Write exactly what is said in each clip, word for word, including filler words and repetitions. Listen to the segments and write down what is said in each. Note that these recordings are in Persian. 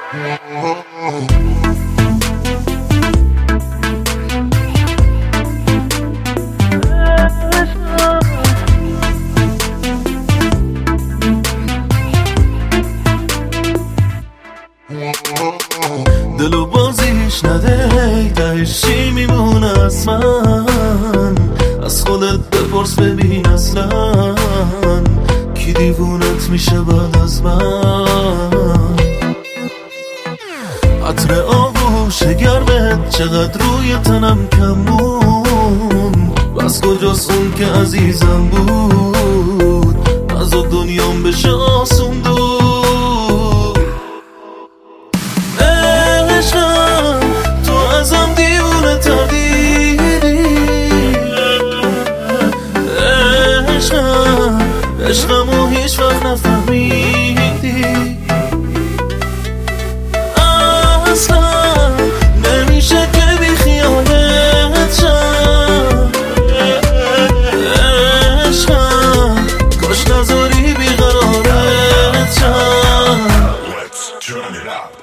دلو بازیش نده تهش چی میمونه از من، از خودت بپرس ببین اصلا کی دیوونت میشه بعد از من. عطر آغوش گرمت چقدر روی تنم کمون، بس کجاست اون که عزیزم بود از دنیام بشه آسون دور. عشقم تو ازم دیوونه تر دیدی، عشقم عشقمو هیچ وقت نفهمیدی، اصلا نمیشه که بی خیالت شم. عشقم کاش نذاری بیقرارت شم. Let's turn it up.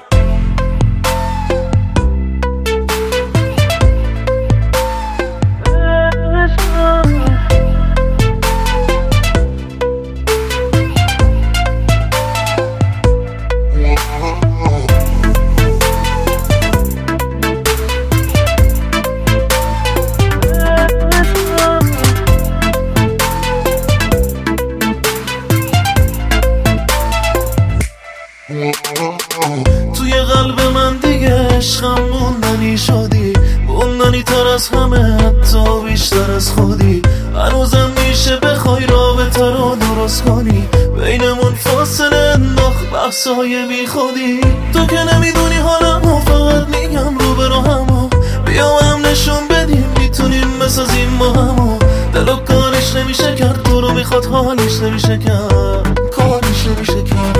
توی قلب من دیگه عشقم موندنی شدی، موندنی تر از همه حتی بیشتر از خودی. هنوزم میشه بخوای رابطه رو درست کنی، بینمون فاصله انداخت بحثای بی خودی. تو که نمیدونی حالمو فقط میگم رو به رو همو، بیا هم نشون بدیم میتونیم بسازیم با همو. دلو کارش نمیشه کرد، تو رو میخواد حالش نمیشه کرد، کارش نمیشه کرد.